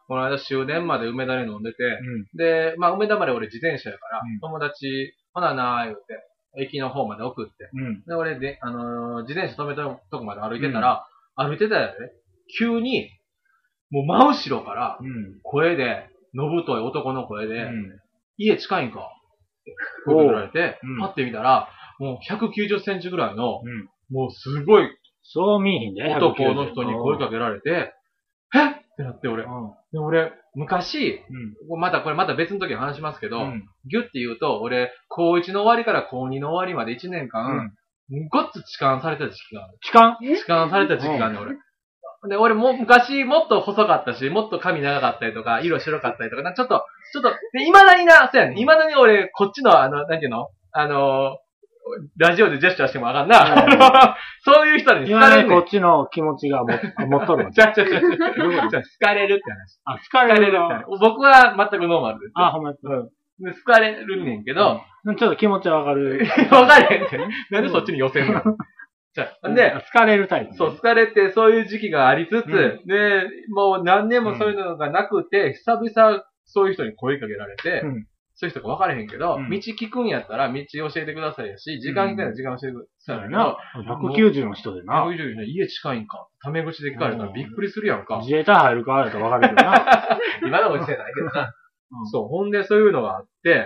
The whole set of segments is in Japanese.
この間終電まで梅田で飲んでて、で、まあ梅田まで俺自転車やから、友達、ほななー言うて、駅の方まで送って、で、俺で、自転車止めたとこまで歩いてたら、歩いてたよね。急に、もう真後ろから、声で、のぶとい男の声で、家近いんかって声かけられて、パッて見たら、もう190センチぐらいの、もうすごい、 そう見えへんで、 男の人に声かけられて、えってなって俺。で俺、昔、また別の時に話しますけど、ギュって言うと、俺、高1の終わりから高2の終わりまで1年間、ごっつ痴漢された時期がある。痴漢された時期があるね、俺。で、俺も昔もっと細かったし、もっと髪長かったりとか、色白かったりとか、ちょっと、で、未だにな、そうやね。未だに俺、こっちのなんていうのラジオでジェスチャーしてもわかんな。そういう人に好かれる、ね。 こっちの気持ちが持っとるの。 好かれるって話。 あ、好かれるって話。 僕は全くノーマルです。 あ、ほんまに。 で、好かれるねんけど、 ちょっと気持ちはわかる。 わかれへんって。なんでそっちに寄せんので、 好かれるタイプ、 そう、好かれて、そういう時期がありつつ、で、もう何年もそういうのがなくて、久々そういう人に声かけられて、そういう人か分からへんけど、道聞くんやったら道教えてくださいやし、時間聞くんやったら時間教えてくださいやな。 190の人でな。 190の家近いんか。タメ口で聞かれたらびっくりするやんか。 自衛隊入るかあれと分かるけどな。 今のご時世ないけどな。そう、ほんでそういうのがあって、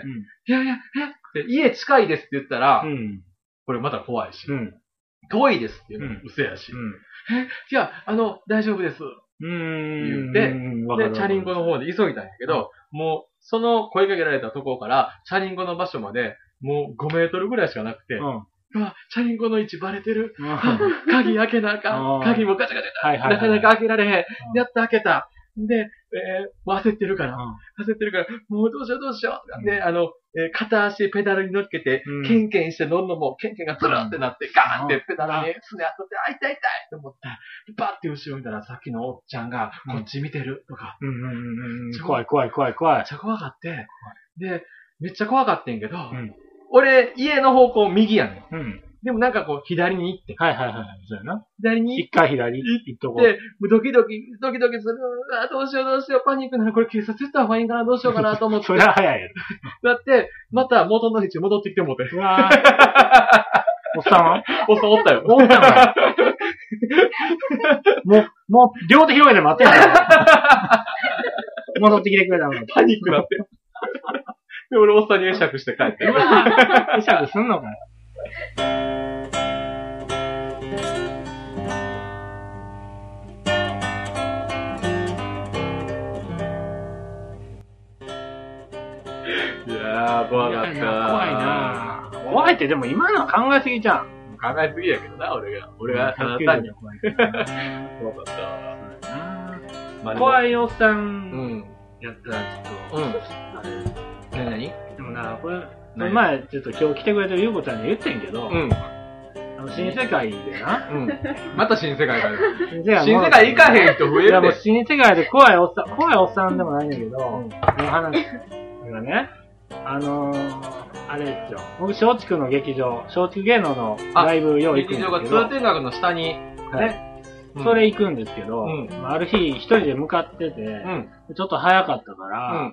いやいや、家近いですって言ったら、これまた怖いし。遠いですっていうのも嘘やし。いや、大丈夫です。言って、で、チャリンコの方で急いだんやけど、もう、その声かけられたところから、チャリンコの場所まで、もう5メートルぐらいしかなくて、チャリンコの位置バレてる。鍵開けなあかん。鍵もガチャガチャ。なかなか開けられへん。やっと開けた。で、焦ってるから、もうどうしよう。で、片足ペダルに乗っけて、ケンケンして乗るのも、ケンケンがズルってなって、ガーンってペダルにすね当たって、痛いって思って、バッて後ろ見たら、さっきのおっちゃんが、こっち見てるとか。 怖い。 めっちゃ怖かって。で、めっちゃ怖かってんけど、俺、家の方向右やねん。でもなんかこう、左に行って。 そうやな。 左に一回左行っとこう。 で、ドキドキする。どうしよう、パニックなる。これ警察行った方がいいかな、どうしようかなと思って。 それは早いやろ。 だって、また元の位置戻ってきてもうて。 うわおっさんはおっさんおったよ。 おったんかもう、両手広げて待ってんだ戻ってきてくれたの。 パニックなって。で、俺おっさんに会釈して帰って。 会釈すんのかよ。 いやー、怖かった。 怖いなぁ。怖いってでも今のは考えすぎじゃん。 考えすぎやけどな、俺がただ単に。怖かった。 怖いおっさんやったらちょっと、 何でもな、これ前ちょっと今日来てくれてるゆうこちゃんに言ってんけど、新世界でな。 また新世界がある。 新世界行かへん人増えるで。 いやもう新世界で怖いおっさんでもないんだけど、この話がね、あれですよ。僕、松竹の劇場、松竹芸能のライブ用意行くんですけど。 劇場が通天閣の下に、 ね。それ行くんですけど、ある日一人で向かってて、ちょっと早かったから、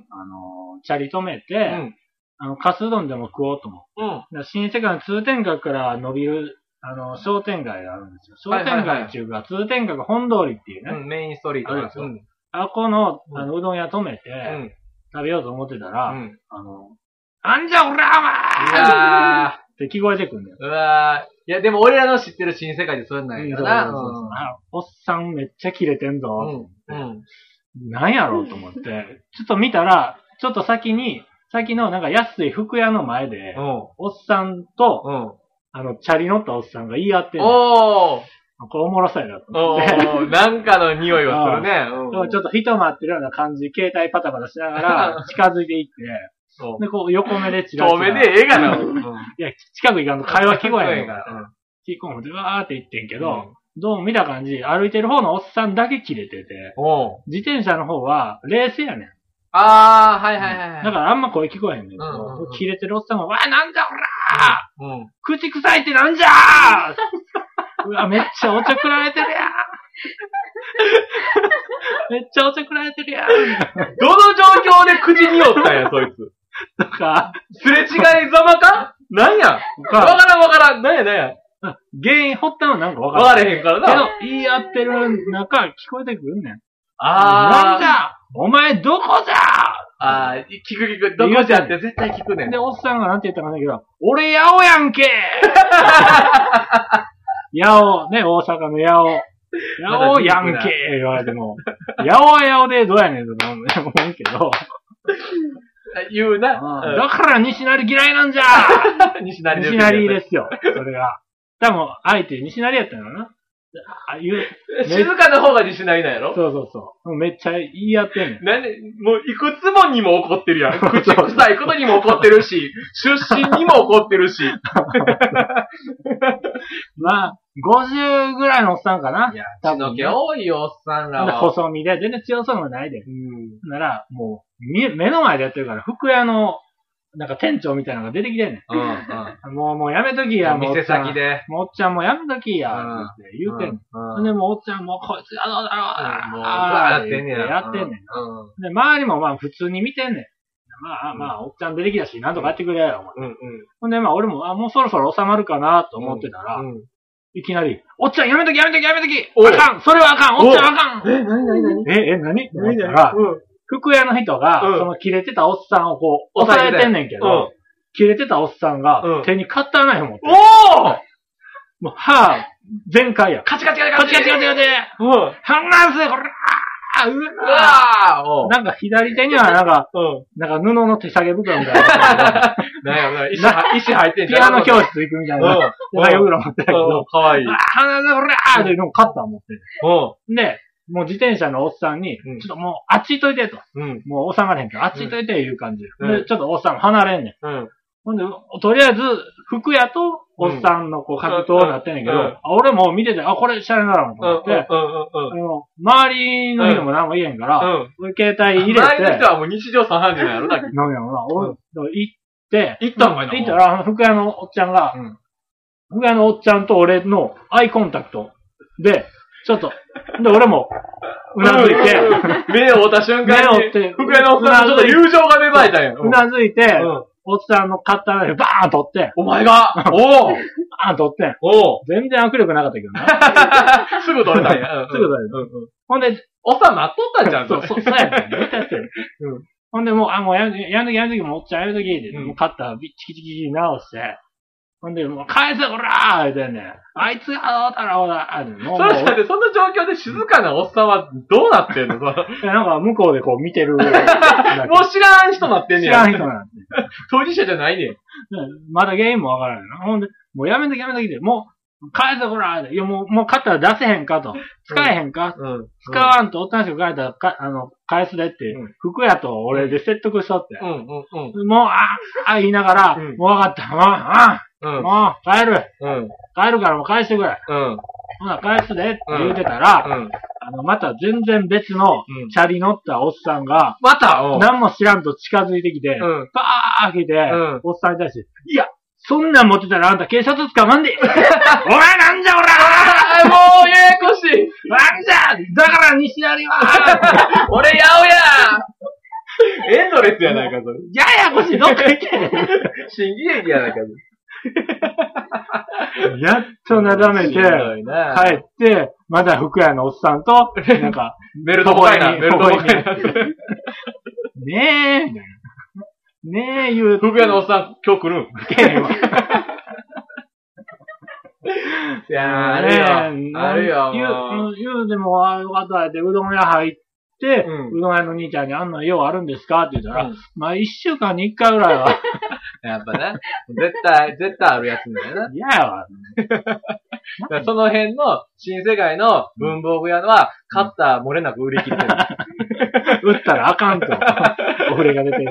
チャリ止めて、カスうどんでも食おうと思って。新世界の通天閣から伸びる、商店街があるんですよ。商店街っていうか、通天閣本通りっていうね。 メインストリートですよ。 あこの、うどん屋止めて、食べようと思ってたら、なんじゃおらお前って聞こえてくんだよ。 いや、でも俺らの知ってる新世界でそういうのないからな。 おっさんめっちゃキレてんぞ。なんやろうと思って、ちょっと見たら、ちょっと先のなんか安い服屋の前で、おっさんと、チャリ乗ったおっさんが言い合ってんの。これおもろそうやなと思って。 なんかの匂いがするね。 ちょっと人待ってるような感じ、携帯パタパタしながら近づいていって、で、こう横目でチラチラ。 遠目でええがな。 いや、近く行かんと会話聞こえへんから。聞こえんでわーって言ってんけど、どうも見た感じ、歩いてる方のおっさんだけ切れてて、自転車の方は冷静やねん。 はい。 だからあんま声聞こえへんねんけど、切れてるおっさんが、わーなんじゃおらー口臭いってなんじゃーうわ、めっちゃおちょくられてるやめっちゃおちょくられてるやん。 どの状況で口におったんや、そいつ。 とか、 すれ違いざまかなんやわからん。なんや。 原因発端はなんかわからへんからな。 けど、言い合ってる中、聞こえてくるねん。 なんだお前どこじゃ聞く。どこじゃって絶対聞くねん。 で、おっさんがなんて言ったかだけど、俺、ヤオやんけヤオ、ね、大阪のヤオ。ヤオやんけ言われても、ヤオはヤオでどうやねんと思うけど。 言うな。 だから西成嫌いなんじゃ西成ですよ、それが。多分、相手西成やったのな。 静かな方が西成なんやろ？ そう。めっちゃ言い合ってんねん。 なんで、もういくつもにも怒ってるやん。口臭いことにも怒ってるし、出身にも怒ってるし。 まあ、50ぐらいのおっさんかな。 いや、血の気多いよ、おっさんらは。 細身で、全然強そうもないで。なら、もう、目の前でやってるから、服屋の、なんか店長みたいなのが出てきてんねん。もうやめときや、 もう。店先で。 もうおっちゃんもうやめときや、って言うてんねん。で、もうおっちゃんもこいつやどうだろう、もう、やってんねん。で、周りもまあ普通に見てんねん。まあ、おっちゃん出てきたし、なんとかやってくれよ、思って。ほんで、まあ俺も、もうそろそろ収まるかな、と思ってたら、いきなり、おっちゃんやめときあかんそれはあかんおっちゃんあかん何服屋の人が、その切れてたおっさんをこう、押さえてんねんけど、切れてたおっさんが、手にカッターナイフ持って。もう、全開や。 カチ。離せ、こらなんか左手にはなんか布の手提げ袋みたいな。 石入ってんじゃん。 ピアノ教室行くみたいな。手提げ袋持ってるけど。 かわいい。 離せ、こらっていうのをカッター持ってる。で、もう自転車のおっさんに、ちょっともうあっち行っといてと。もう収まれへんから、あっち行っといていう感じで。ちょっとおっさん離れんねん。ほんで、とりあえず、服屋とおっさんのこう格闘になってんねんけど、俺も見てて、これシャレならんと思って、周りの人も何も言えへんから、携帯入れて。 周りの人はもう日常茶飯事なんやろな。 なんやろな。俺、行って、 行ったんかいな。 行ったら、服屋のおっちゃんが、服屋のおっちゃんと俺のアイコンタクトで、ちょっと、で、俺も、うなずいて、 目を追った瞬間に、服屋のおっさんとちょっと友情が芽生えたんや。 うなずいて、おっさんのカッターナイフバーン取って。 お前がバーン取ってん。全然握力なかったけどな。 すぐ取れたんや。 すぐ取れた。ほんで、 おっさん待っとったんじゃん。 そうやねん。絶対してる。ほんでもう、もうやんときもおっちゃんやんときで、カッターチキチキ直して、ほんで、もう返せこらー言うてんねん。あいつがどうだろうだそんな状況で静かなおっさんはどうなってんの？ なんか向こうでこう見てる。もう知らん人なってんねん。 知らん人なって。 当事者じゃないねん。 まだ原因もわからないな。ほんで、もうやめときで、もう、返せこらーいやもうカッター出せへんかと。使えへんか、使わんとおったんしく返ったら、返すでって、服屋と俺で説得しとって。もう、言いながら、もうわかった。もう、帰るからもう返してくれ。ほな、返すでって言うてたら、また全然別の、チャリ乗ったおっさんが、何も知らんと近づいてきて、パー来て、おっさんに対して、いや、そんなん持ってたらあんた警察捕まんで。お前なんじゃおらもうややこしい。 なんじゃだから西成は俺やおやエンドレスやないか、それ。 ややこしい、どっか行け。 新喜劇やないか、 やっとなだめて、帰って、まだ服屋のおっさんと、なんか、 ベルトボーイな。 ねえ、みたいな。ねえ、言う。 服屋のおっさん、今日来るん？いやー、あるよ。 言うでも、よかったって、うどん屋入って、うどん屋の兄ちゃんにあんな用あるんですかって言ったら、まあ一週間に一回ぐらいは。 やっぱね。絶対あるやつだよな。 嫌やわ。 その辺の新世界の文房具屋のは、カッター漏れなく売り切れてる。 売ったらあかんと。お触れが出てる。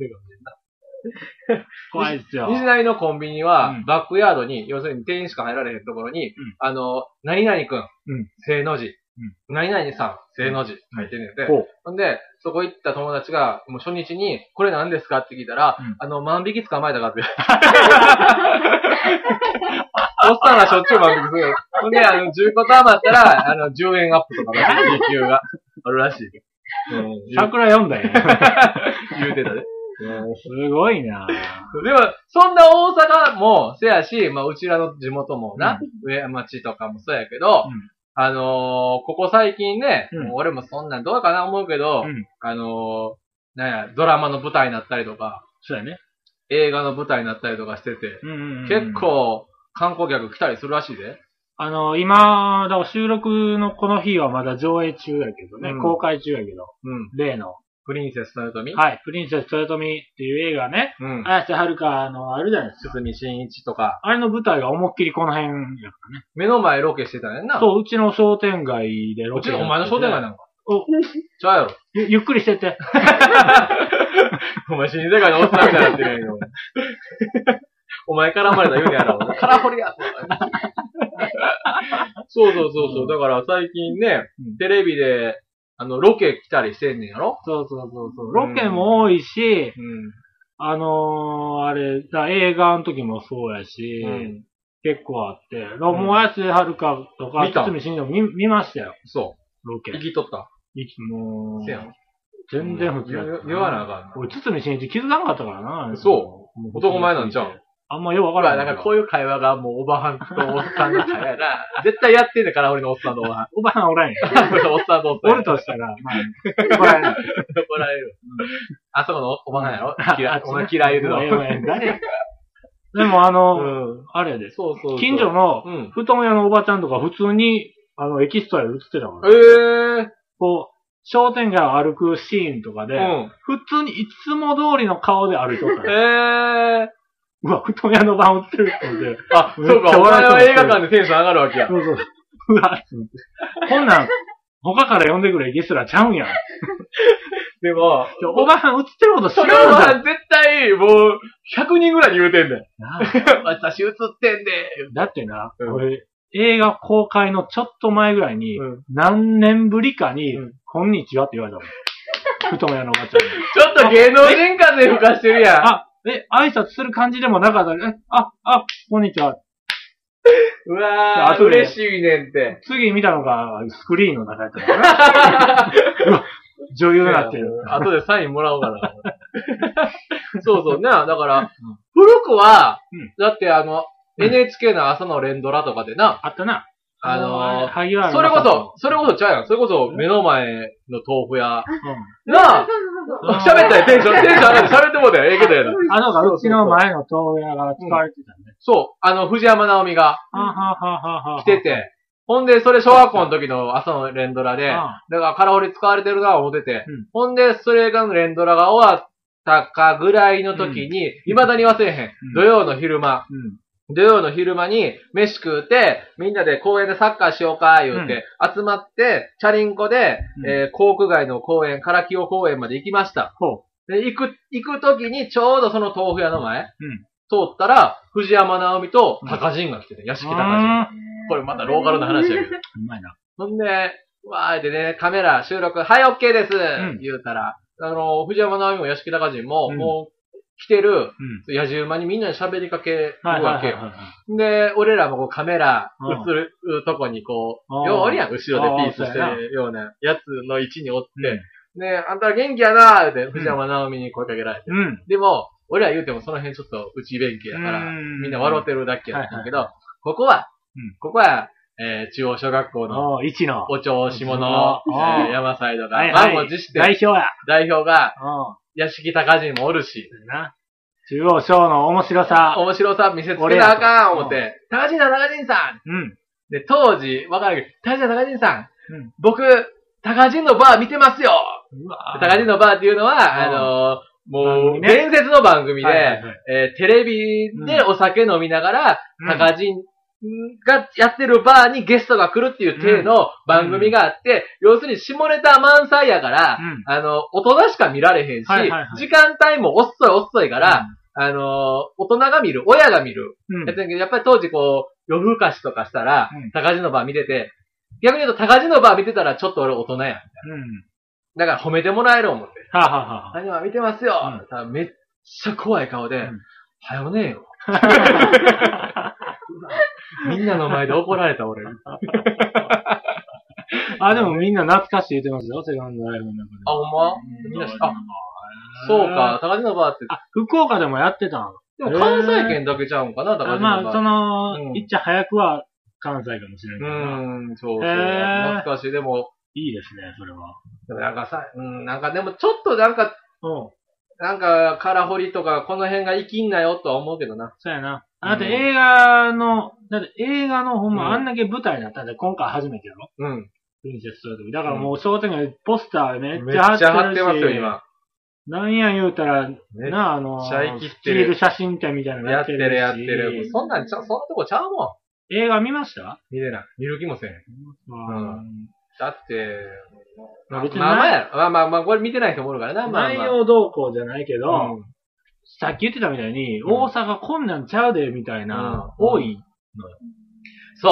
怖いっすよ。 西成のコンビニは、バックヤードに、要するに店員しか入られへんところに、何々くん、正の字、何々さん、正の字、入ってるんで、ほんで、そこ行った友達が、もう初日に、これ何ですかって聞いたら、万引き捕まえたかって。おっさんがしょっちゅう万引きする。 ほんで、10個貯まったら、10円アップとかの時給があるらしい。 桜読んだよ。 言うてたで。 すごいな。 でも、そんな大阪もせやし、まあ、うちらの地元もな、上町とかもそうやけど、ここ最近ね、俺もそんなんどうかな思うけど、なんや、ドラマの舞台になったりとか、 そうやね。 映画の舞台になったりとかしてて、結構観光客来たりするらしいで。 今、だから収録のこの日はまだ上映中やけどね、公開中やけど、例の。 プリンセス豊臣？ はい、プリンセス豊臣っていう映画ね、綾瀬はるかあるじゃないですか。 堤真一とか。 あれの舞台が思いっきりこの辺やからね。 目の前ロケしてたんやんな。 そう、うちの商店街でロケ。 お前の商店街なんか。ちゃうやろ。 ゆっくりしてて。 お前新世界のおっさんみたいになってるやんよ。お前絡まれた言うねやろ。絡掘りや。そう。だから最近ね、テレビで、ロケ来たりしてんねんやろ？ そう。ロケも多いし、あれ、映画の時もそうやし、結構あって、もう綾瀬はるかとか、堤真一見ましたよ。 そう。 ロケ。 生きとった？ もう、 せやん。 全然普通やった。 言わなあかん。 俺、堤真一気づかなかったからな。 そう。男前なんちゃう？ あんまよくわからない。なんかこういう会話がもうおばはんとおっさんの会話やな。絶対やってんねんから、俺のおっさんのおばはん。 おばはんおらんやん。 おっさんとおっさん。 おるとしたら、まあ、怒られる。 怒られる。あそこのおばはんやろ？お前嫌い言うの。 誰？でもあれやで。近所の布団屋のおばちゃんとか普通に、エキストラで映ってたから。こう、商店街を歩くシーンとかで、普通にいつも通りの顔で歩いとった。うわ、布団屋の番映ってるって思って。 あ、そうか、お前は映画館でテンション上がるわけや。 そう。うわ、こんなん、他から呼んでくれエキストラちゃうんやん。 でも、 おばはん映ってること知らんおばはん絶対、もう、100人ぐらいに言うてんねん。私映ってんで。 だってな、俺、映画公開のちょっと前ぐらいに、何年ぶりかに、こんにちはって言われたもん。布団屋のおばちゃんに。ちょっと芸能人風吹かしてるやん。 挨拶する感じでもなかったね。こんにちは。 うわー、嬉しいねんって。 次見たのが、スクリーンの中やったからね。女優になってる。 後でサインもらおうかな。そうね。だから、古くは、だってNHK の朝の連ドラとかでな。 あったな。 それこそちゃうやん。それこそ目の前の豆腐屋。なあ喋ったよ、テンション上がって喋ってもうたよ、けどやな。 うちの前の豆腐屋が使われてたね。 そう、藤山直美が来てて、ほんで、それ小学校の時の朝の連ドラで、だからカラオケ使われてるな思ってて、ほんで、それが連ドラが終わったかぐらいの時に、未だに忘れへん。土曜の昼間に飯食うて、みんなで公園でサッカーしようか、言うて、集まって、チャリンコで、航空街の公園、唐木尾公園まで行きました。で、行く時にちょうどその豆腐屋の前、通ったら、藤山直美と高人が来てて、屋敷高人。これまたローカルな話やけど。 うまいな。 ほんで、わーってね、カメラ収録、はい、オッケーです、言うたら、藤山直美も屋敷高人も、もう、来てる、野じ馬にみんなで喋りかけるわけよ。で、俺らもこうカメラ映るとこにこう、ようおりやん、後ろでピースしてるようなやつの位置におって、で、あんた元気やなーって藤山直美に声かけられて。でも、俺ら言うてもその辺ちょっと内弁慶やから、みんな笑ってるだけやったけど、ここは、中央小学校の、お調子者、山サイドが、満を持して、代表が、屋敷高人もおるし。 中央小の面白さ見せつけなあかん思って、高人さんで、当時、わかるけど、高人さん僕、高人のバー見てますよ高人のバーっていうのは、もう、伝説の番組で、テレビでお酒飲みながら、高人がやってるバーにゲストが来るっていう体の番組があって、要するに下ネタ満載やから、大人しか見られへんし、時間帯も遅いから、大人が見る、親が見る。やっぱり当時こう、夜更かしとかしたら、高地のバー見てて、逆に言うと高地のバー見てたらちょっと俺大人や。だから褒めてもらえる思って。何は見てますよ。めっちゃ怖い顔で、はよねえよ。 みんなの前で怒られた、俺。 でもみんな懐かしい言ってますよ、セカンドライフの中で。 ほんまみんなそうか、高地のバーって。 福岡でもやってたん。 でも関西圏だけちゃうんかな、高地のバー。 いっちゃ早くは関西かもしれないけど。 そう。懐かしい。でも、 いいですね、それは。 でもなんかさ、でもちょっとなんか、空掘りとか、この辺が生きんなよとは思うけどな。 そうやな。だって映画のほんまあんだけ舞台になったんで、今回初めてやろ？プリンセストレート。だからもう商店街ポスターめっちゃ貼ってるし。めっちゃ貼ってますよ、今。なんや言うたら、スチール写真展みたいなのやってる。やってる。そんなとこちゃうもん。映画見ました？ 見れない。見る気もせん。だって、まあ、これ見てない人もおるからな。 内容動向じゃないけど、さっき言ってたみたいに、大阪こんなんちゃうで、みたいな、多いのよ。 そう。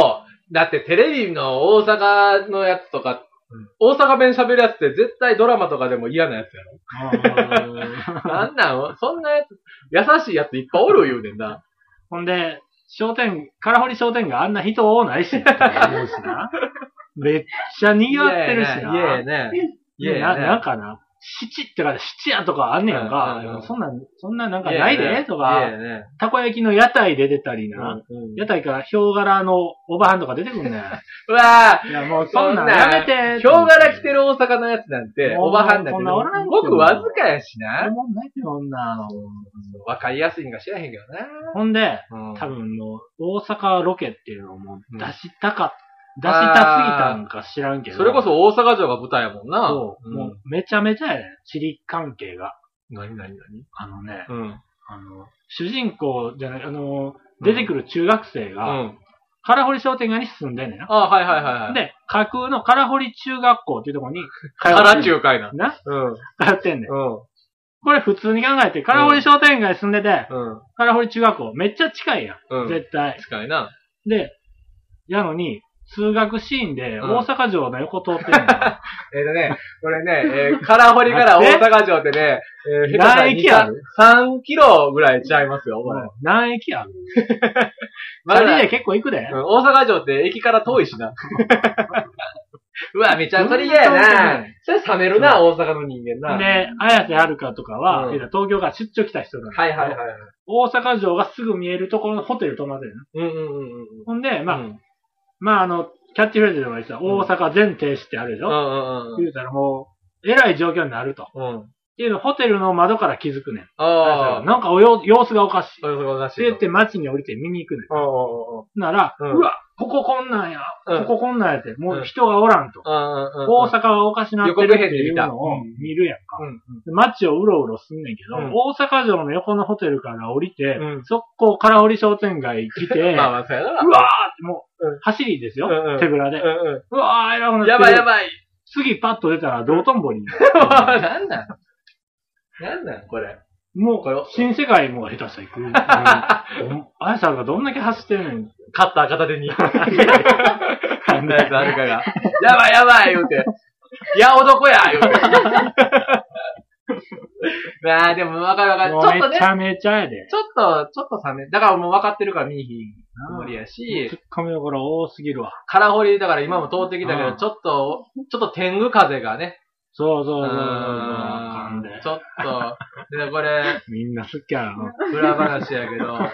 だってテレビの大阪のやつとか、大阪弁喋るやつって絶対ドラマとかでも嫌なやつやろ。なんなんそんなやつ、優しいやついっぱいおる言うねんな。 ほんで、空堀商店があんな人多ないし、って思うしな。めっちゃ賑わってるしな。なんかな、七夜とかあんねやんか。そんななんかないでとか、たこ焼きの屋台で出たりな。屋台からヒョウ柄のおばはんとか出てくんねん。 うわぁ。 いやもうそんなんやめて。 ヒョウ柄着てる大阪のやつなんて、おばはんだけど、ごくわずかやしな。わかりやすいんか知らへんけどな。 ほんで、多分もう、大阪ロケっていうのをもう出したすぎたんか知らんけど。 それこそ大阪城が舞台やもんな。 そう。もうめちゃめちゃやね。地理関係が。 何主人公じゃない、出てくる中学生が、空堀商店街に住んでんねんな。 はい。 で、架空の空堀中学校っていうところに通ってんねん。空中会な。 通ってんねん。これ普通に考えて、空堀商店街住んでて、空堀中学校めっちゃ近いやん。絶対。 近いな。 で、やのに、通学シーンで大阪城の横通ってるんだ。 これね、空堀から大阪城ってね、 何駅ある ?3 キロぐらいちゃいますよ、これ。 何駅あるマジで結構行くで。 大阪城って駅から遠いしな。うわ、めちゃそれ嫌やな。それ冷めるな、大阪の人間な。 で、綾瀬はるかとかは、東京から出張来た人なんだけど、大阪城がすぐ見えるところのホテル泊まってるの。ほんで、キャッチフレーズでも言ってた、大阪全停止ってあるでしょ言うたらもう、えらい状況になると。っていうのホテルの窓から気づくねん。なんか様子がおかしい。って言って街に降りて見に行くねん。なら、うわ、こここんなんや。って、もう人がおらんと。大阪はおかしなってるっていうのを見るやんか。街をうろうろすんねんけど、大阪城の横のホテルから降りて、速攻空堀商店街来て、うわーってもう、走りですよ。手ぶらで。うわー、偉くなってる。 やばい。 次パッと出たら道頓堀に。 なんなんこれ。 もう、新世界も下手したら行く。あやさんがどんだけ走ってるのに。 カッター片手に。あんなやつあるかが。やばい言うて。いや、男や言うて。でもわかる。ちょっとね。 めちゃめちゃやで。 ちょっと冷め。だからもう分かってるから見えひん無理やし。 突っ込みどころ多すぎるわ。 空掘りだから今も通ってきたけど、ちょっと天狗風がね。 そう。 ちょっと、で、これ、 みんな好きやろ。 裏話やけど、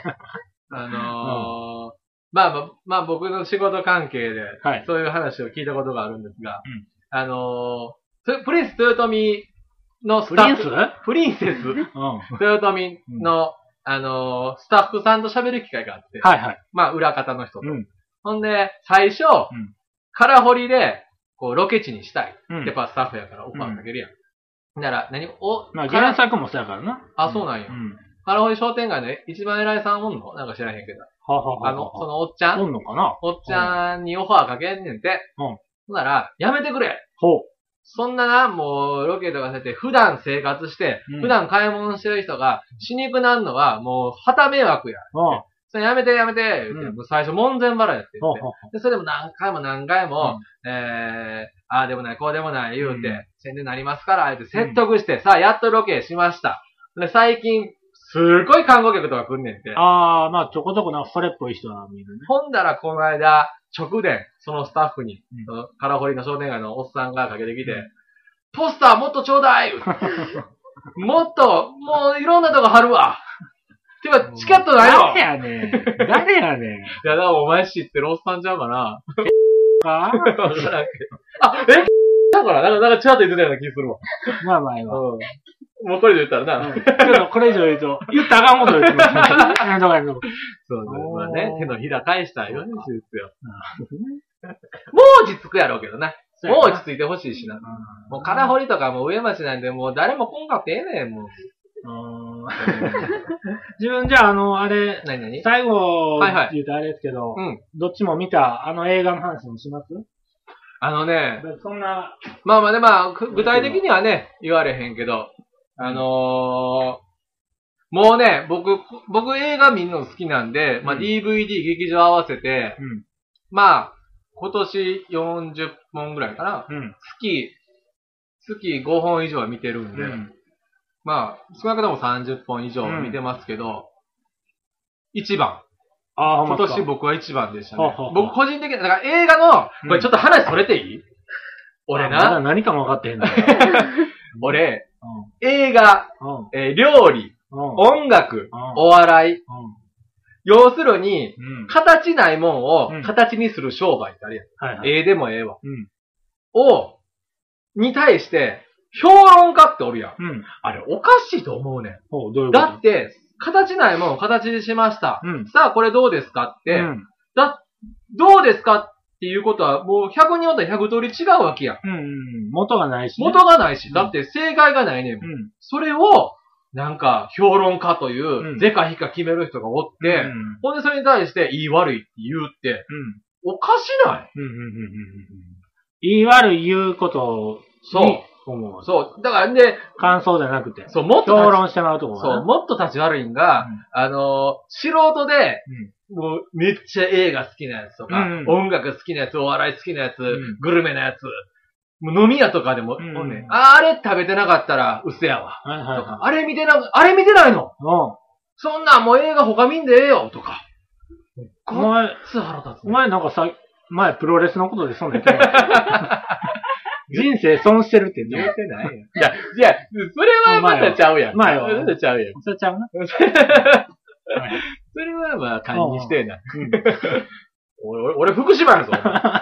僕の仕事関係で、そういう話を聞いたことがあるんですが、プリンス豊臣のスタッフ、プリンセス豊臣の、スタッフさんと喋る機会があって、裏方の人と。ほんで、最初、空掘りで、こう、ロケ地にしたい。やっぱスタッフやからオファーかけるやん。なら、 原作もそうやからな。 そうなんよ。空堀商店街で一番偉いさんおんのなんか知らへんけど。そのおっちゃんおんのかなおっちゃんにオファーかけんねんて。ほんなら、やめてくれそんなな、もう、ロケとかされて、普段生活して、普段買い物してる人が、しにくなんのは、もう、旗迷惑や。それやめて、言うて、最初門前払いやって言って。で、それでも何回も、ああでもない、こうでもない、言うて、宣伝になりますから、言うて説得して、さあ、やっとロケしました。で、最近、 すごい観光客とか来んねんて。 ああ、まあちょこちょこなんかそれっぽい人は見るね。 ほんだらこの間、直電、そのスタッフに、カラホリの商店街のおっさんがかけてきて、ポスターもっとちょうだいもっと、もういろんなとこ貼るわてか、チケットないの誰やねん。誰やねん。 いや、だからお前知ってるおっさんちゃうかなかわからんけど。あ、だから、なんかちゃんと言ってたような気するわ。 まあまあ今。 もうこれで言ったらな。 ちょっとこれ以上言うと、言ったらあかんこと言ってます。 そうそう。まあね、手のひら返したよね、手術よ。もう落ち着くやろうけどな。もう落ち着いてほしいしな。もうカラホリとかも上町なんで、もう誰も来んかってええねん、もう。 自分じゃあ、あれ、 何最後、言うとあれですけど、どっちも見た映画の話もします？ そんな、まあまあね、まあ、具体的にはね、言われへんけど、もうね、僕映画見るの好きなんで、まあ DVD 劇場合わせて、まあ、今年40本ぐらいかな。月5本以上は見てるんで、まあ、少なくとも30本以上見てますけど、1番。今年僕は1番でしたね。僕個人的に、だから映画の、これちょっと話それていい？俺な。 まだ何かも分かってへんの。 俺、映画、料理、音楽、お笑い。要するに、形ないもんを形にする商売ってあるやん。ええでもええわ。に対して、評論家っておるやん。あれおかしいと思うねん。だって、形ないもんを形にしました。さあ、これどうですかって、どうですかっていうことは、もう100人おったら100通り違うわけやん。 元がないし、 ね。元がないし。だって正解がないねん。それを、なんか、評論家という、是か非か決める人がおって、ほんでそれに対して、言い悪いって言うって、おかしない？ 言い悪い言うことそう。そう。だからね、 感想じゃなくて。 そう、もっと。 評論してもらうところ。 そう、もっと立ち悪いんが、素人で、もうめっちゃ映画好きなやつとか、音楽好きなやつ、お笑い好きなやつ、グルメなやつ、もう飲み屋とかでも、あれ食べてなかったら嘘やわ。とか、あれ見てないのそんなんもう映画他見んでええよとか。 お前なんか前プロレスのことでそんな言ってない人生損してるって言ってないよ。 いや、それはまたちゃうやん。 前は。 それちゃうやん。 それちゃうな。 それはまあ、堪忍してえな。俺福島やぞ。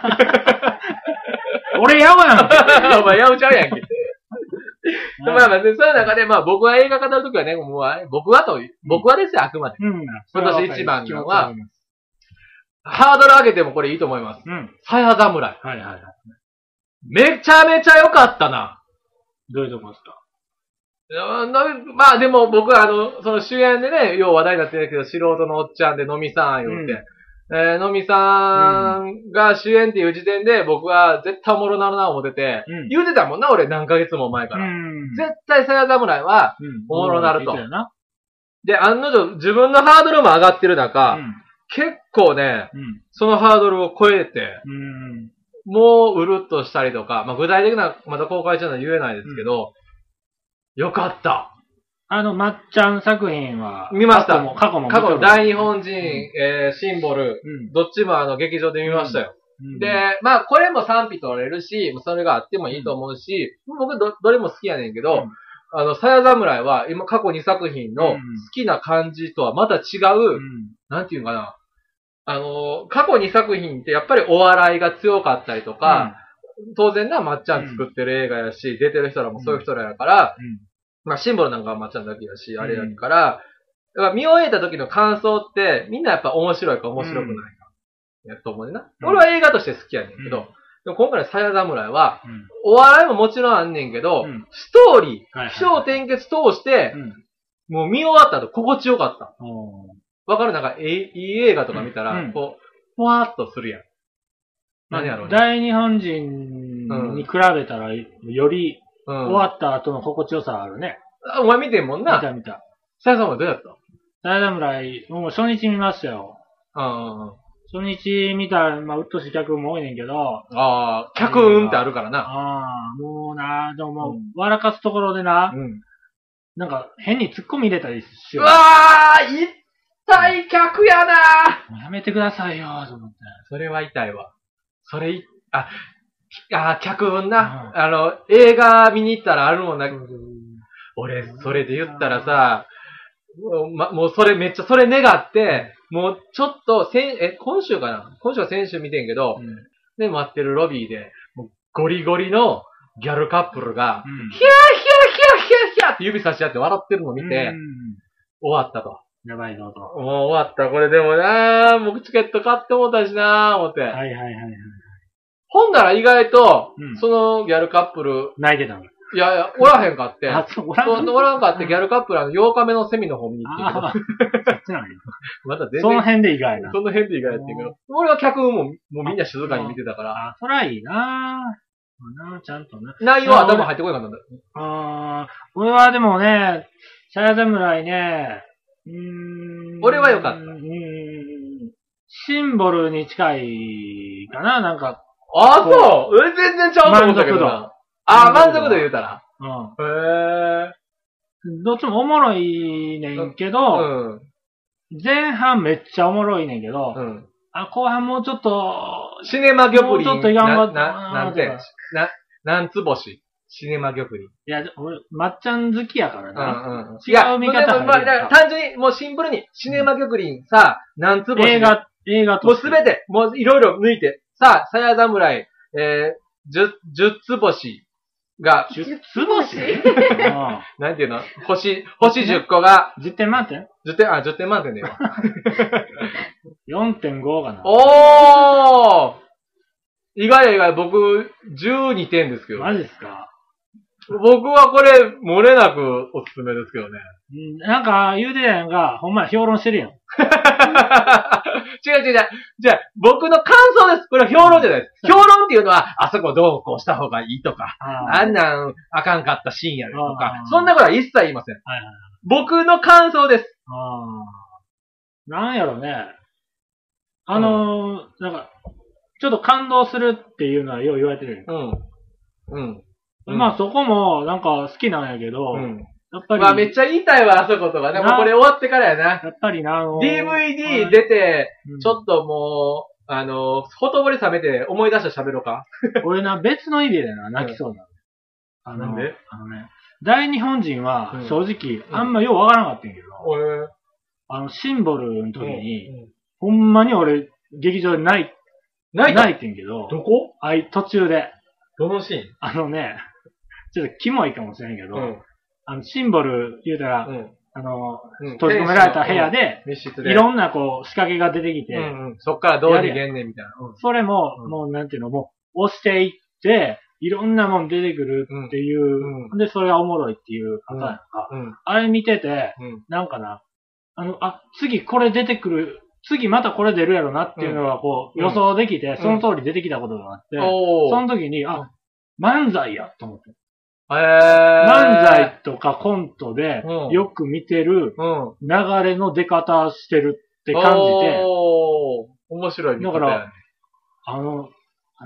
俺やわやん。 お前やうちゃうやんけ。まあまあ、その中でまあ僕は映画語るときはね、もう僕はですよ、あくまで。今年一番のは、ハードル上げてもこれいいと思います。さや侍。めちゃめちゃ良かったな。 どういうとこですか？ まあでも僕はその主演でね、よう話題になってるけど、素人のおっちゃんでのみさん言って、のみさんが主演っていう時点で僕は絶対おもろなるな思ってて、言うてたもんな、俺何ヶ月も前から。絶対さや侍はおもろなると。で、案の定自分のハードルも上がってる中、結構ね、そのハードルを超えて、もううるっとしたりとか、まあ具体的な、まだ公開中なのは言えないですけど、よかった。 まっちゃん作品は、 見ました。 過去も大日本人、シンボル、どっちも劇場で見ましたよ。で、まあこれも賛否取れるし、それがあってもいいと思うし、僕どれも好きやねんけど、さや侍は今過去2作品の好きな感じとはまた違う、なんていうかな。過去2作品ってやっぱりお笑いが強かったりとか、当然な、まっちゃん作ってる映画やし、出てる人らもそういう人らやから、まあシンボルなんかはまっちゃんだけやし、あれやから、見終えた時の感想って、みんなやっぱ面白いか面白くないか。やと思うねんな。俺は映画として好きやねんけど、でも今回のさや侍は、お笑いももちろんあんねんけど、ストーリー、起承転結通して、もう見終わった後心地よかった。わかる？なんか、いい映画とか見たら、こう、ふわーっとするやん。何やろうね。 大日本人に比べたら、より、終わった後の心地よさあるね。 お前見てんもんな。 見た。 さやさんはどうやった？ さや侍、もう初日見ましたよ。初日見たら、まあ、うっとしい客も多いねんけど。 客運ってあるからな。 もうな、でももう、笑かすところでな、 なんか変に突っ込み入れたりしよう。うわー、痛い客やなー。やめてくださいよ、と思って。 それは痛いわ。客運な。映画見に行ったらあるもんな。俺、それで言ったらさ、もうそれめっちゃそれ願って、もうちょっと、今週かな今週は先週見てんけど、で、待ってるロビーで、もうゴリゴリのギャルカップルが、ヒャーヒャーヒャーヒャーヒャーって指差し合って笑ってるのを見て、終わったと。 やばいぞと。 もう終わった。これでもな僕チケット買ってもうたしな思って。はい。ほんなら意外と、そのギャルカップル、 泣いてたの。 いや、おらへんかって。 おらんかってギャルカップル8日目のセミの方見に行ってるけど。そっちなんや。 また全然。 その辺で意外な。 その辺で意外やってんけど。俺は客もみんな静かに見てたから。 そらいいなちゃんとね。 内容は頭入ってこなかったんだ。 俺はでもね、サヤ侍ね、 俺は良かった。 シンボルに近いかな、なんか。 そう全然ちゃうと思ったけどな。満足度言うたら。 どっちもおもろいねんけど、前半めっちゃおもろいねんけど、後半もうちょっと、 シネマ玉林。 もうちょっと頑張ったなんて、なんつ星。シネマ玉林。 いや、俺、まっちゃん好きやからな。 違う見方単純に、もうシンプルに、シネマ玉林さ、なんつ星。 映画と。 もうすべて、もういろいろ抜いて、さあ、さや侍、10つ星。が、 10つ星なんていうの星10個が。 10点満点 ?10 点満点だよ。 4.5 かな。 おー意外、僕、12点ですけど。 マジですか僕はこれ、漏れなくおすすめですけどね。 なんか、言うてやんが、ほんまや評論してるやん。 違う。じゃあ、僕の感想です。これは評論じゃないです。評論っていうのは、あそこどうこうした方がいいとか、あんなんあかんかったシーンやるとか、そんなことは一切言いません。僕の感想です。 なんやろね。なんか、ちょっと感動するっていうのはよう言われてるよ。まあそこもなんか好きなんやけど、やっぱり。まあめっちゃ言いたいわ、あそことかね。もうこれ終わってからやな。 やっぱりな、 DVD 出て、ちょっともう、ほとぼり冷めて思い出して喋ろうか。 俺な、別の意味でな、泣きそうなの。 なんで大日本人は正直、あんまようわからなかったんやけど、シンボルの時に、ほんまに俺、劇場で泣いてんけど、 どこ途中で。 どのシーンちょっとキモいかもしれんけど、シンボル言うたら、閉じ込められた部屋で、いろんなこう仕掛けが出てきて、 そっからどう逃げんねんみたいな。 それも、もうなんていうの、もう押していって、いろんなもん出てくるっていう、で、それがおもろいっていう方やんか。あれ見てて、なんかな、次これ出てくる、次またこれ出るやろなっていうのがこう予想できて、その通り出てきたことがあって、その時に、漫才やと思って。漫才とかコントでよく見てる流れの出方してるって感じて、 面白い見方やね。だから、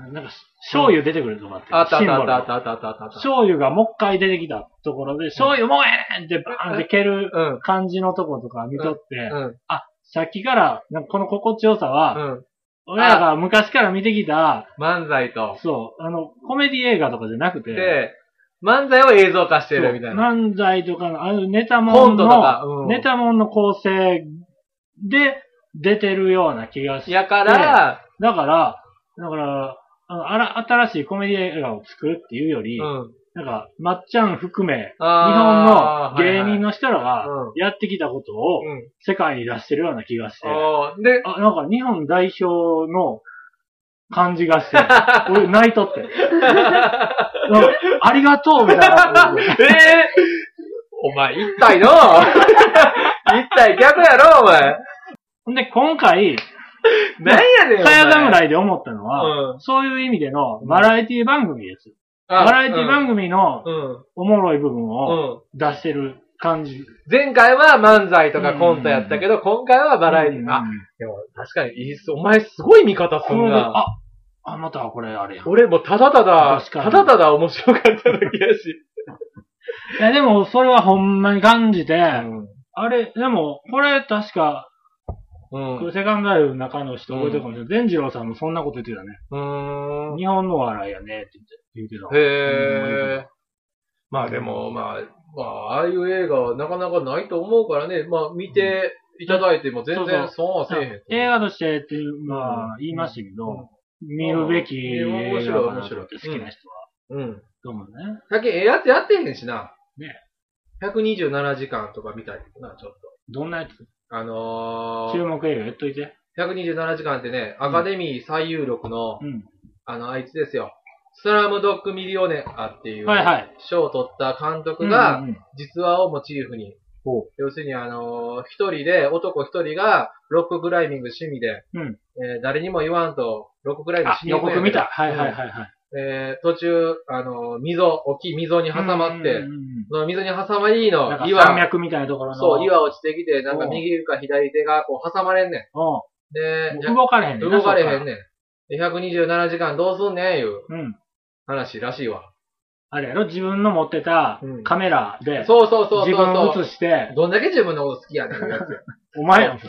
なんか、醤油出てくるとかって。 あった。 醤油がもう一回出てきたところで、醤油もうええんってバーンって蹴る感じのとことか見とって、さっきから、なんかこの心地よさは、俺らが昔から見てきた、 漫才と。 そう、コメディ映画とかじゃなくて、 で、漫才を映像化してるみたいな。 漫才とかの、ネタモンの、ネタモンの構成で出てるような気がして。だから、新しいコメディ映画を作るっていうより、なんか、まっちゃん含め、日本の芸人の人らがやってきたことを世界に出してるような気がして、なんか日本代表の感じがして、俺泣いとって。ありがとうみたいな。 お前、一体の一体逆やろ、お前。 ほんで、今回、 何やねん、 さや侍で思ったのは、そういう意味でのバラエティ番組ですよ。バラエティ番組のおもろい部分を出してる感じ。 前回は漫才とかコントやったけど、今回はバラエティ。でも確かにいいっす。お前すごい見方すんな。 またこれあれや。 俺もただただ面白かっただけやし。 いや、でも、それはほんまに感じて、あれ、でも、これ確か、セカンドライブの中の人覚えてるかもしれない。善次郎さんもそんなこと言ってたね。日本の笑いやね、って言ってた。 へー。まあでも、ああいう映画はなかなかないと思うからね、まあ見ていただいても全然損はせえへん。 映画としてっていう、言いましたけど、見るべき映画かなって好きな人は。どうもね。 最近やってへんしな。ね。127時間とか見たりな、ちょっと。 どんなやつ注目映画言っといて。 127時間ってね、アカデミー最有力の、あいつですよ。スラムドッグミリオネアっていう、賞を取った監督が、実話をモチーフに、要するに男一人が、ロッククライミング趣味で、誰にも言わんと、ロッククライミングしに行くんやけど。 予告見た。 途中、大きい溝に挟まって、その溝に挟まりの岩。山脈みたいなところの。 そう、岩落ちてきて、なんか右か左手がこう挟まれんねん。 で、動かれへんねん。 動かれへんねん。127時間どうすんねん、いう話らしいわ。 あれやろ自分の持ってたカメラで、 そう。 自分を映して、 どんだけ自分のこと好きやねん、やつ。 お前やん。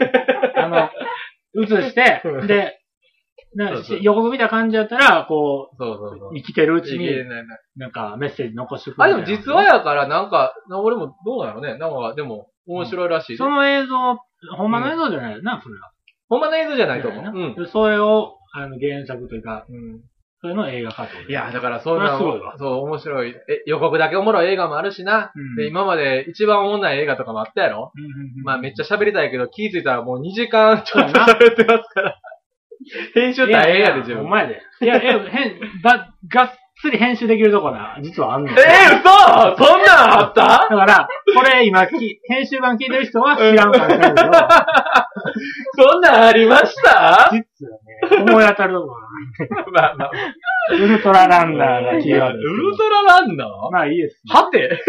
映して、で、予告見た感じだったら、こう、生きてるうちに、なんかメッセージ残してくる。でも実話やから、なんか、俺もどうなのね。なんか、でも、面白いらしい。 その映像、ほんまの映像じゃないよな、それは。 ほんまの映像じゃないと思う。 それを、原作というか、それの映画化と。 いや、だからそういうのは、そう、面白い。予告だけおもろい映画もあるしな。で、今まで一番おもんない映画とかもあったやろ。まあめっちゃ喋りたいけど、気づいたらもう2時間ちょっと喋ってますから。編集大変やで、自分。 お前で。いや、がっつり編集できるとこな、実はあんの。 嘘そんなんあっただから、これ今、編集版聞いてる人は知らんかもしれないけど。 そんなんありました実はね、思い当たるとこな。まあ。ウルトラランナーがキーワード。 ウルトラランナーまあいいです。 はて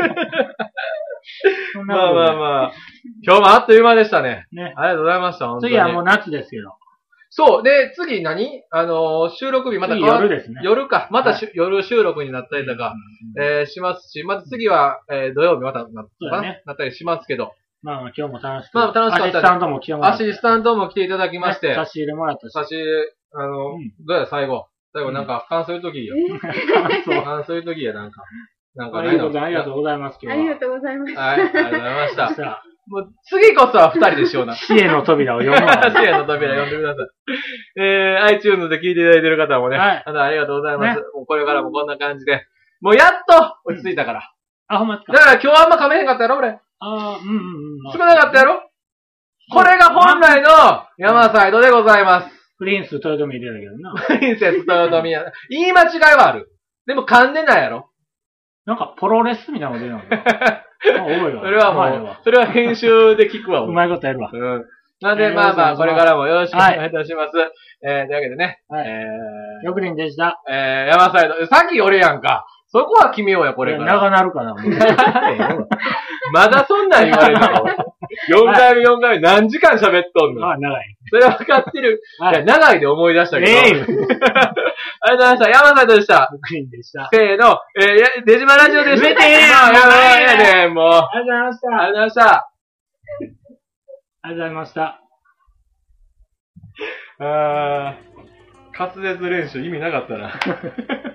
まあ。今日もあっという間でしたね。ね。ありがとうございました。 次はもう夏ですけど。 そう。で、次収録日また夜ですね。 夜か。また夜収録になったりとか、しますし、また次は、土曜日またなったりしますけど。 まあ今日も楽しく。 まあ楽しかったです。 アシスタントも来てもらって。 アシスタントも来ていただきまして。 差し入れもらったし。 どうや最後なんか、感想言うときいいよ。感想言うときや、なんかありがとうございます。 ありがとうございました。 はい、ありがとうございました。もう次こそは2人でしような。 死への扉を読む。 死への扉読んでください。iTunes で聞いていただいている方もね、ありがとうございます。もうこれからもこんな感じで。もうやっと落ち着いたから。 あ、ほんまですか。 だから今日あんま噛めへんかったやろ、俺。少なかったやろ。これが本来の山サイドでございます。 プリンス豊臣入れたけどな。 プリンセス豊臣や。言い間違いはある。でも噛んでないやろ。 なんかプロレスみたいなこと言うの。 それはもう、それは編集で聞くわ。 うまいことやるわ。 なんで、まあ、これからもよろしくお願いいたします。というわけでね。 よくりんでした。 山サイド。さっき俺やんか。そこは決めようや、これから。 長なるかな。 まだそんなん言われるの ?4 回目何時間喋っとんの？ あ、長い。 それは分かってる。いや、長いで思い出したけど。ありがとうございました。山サイドでした。 クリーンでした。 せーの。デジマラジオでした。 めてーやばいもう。 ありがとうございました。 ありがとうございました。 ありがとうございました。 滑舌練習意味なかったな。